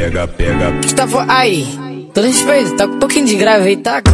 Pega, pega. Que tá aí? Todo respeito, tá com um pouquinho de grave aí, taca.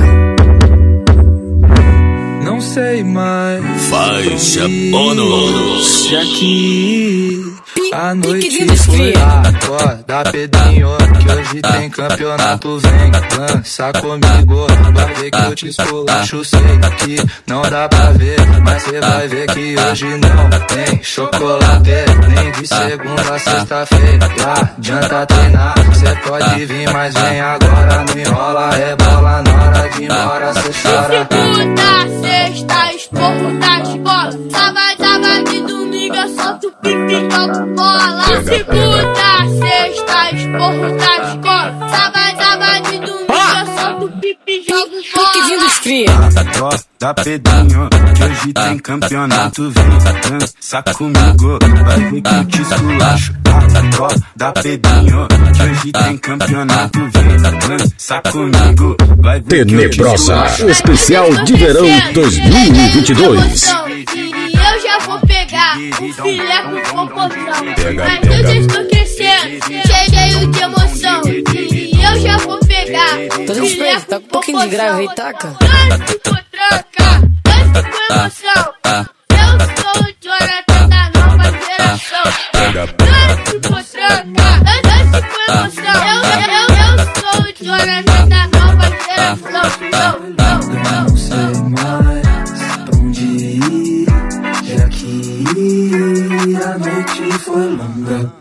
Não sei mais. Faixa bônus. Já que a noite de foi acorda, Pedrinho, que hoje tem campeonato. Vem, lança comigo, vai ver que eu te esculacho. Sei que não dá pra ver, mas cê vai ver que hoje não tem chocolate. Nem de segunda a sexta-feira, adianta treinar. Cê pode vir, mas vem agora. Não enrola, rebola, na hora de ir embora cê chora. Segunda, sexta, esporro da escola. Sábado e domingo eu solto pipi e jogo bola. Segunda, sexta, esporro da escola. Sábado e domingo eu solto pipi e jogo bola. Que vindo esfria. Da Pedrinho, que hoje tem campeonato. Vem, dança comigo, vai ver que eu te esculacho. Da Pedrinho, que hoje tem campeonato. Vem, dança comigo, vai ver Tenebrosa, especial de verão 2022. E eu já vou pegar o filé com popozão. Pega, Mas pega. eu já estou crescendo, cheio de emoção. E eu já vou pegar Todo o filé respeito, tá com com um pouquinho de grave aí, popozão. taca. Dança com tranca, dança com emoção. Eu sou o Jonathan da nova geração. Pega, Dança com tranca, dança com emoção. Eu sou o Jonathan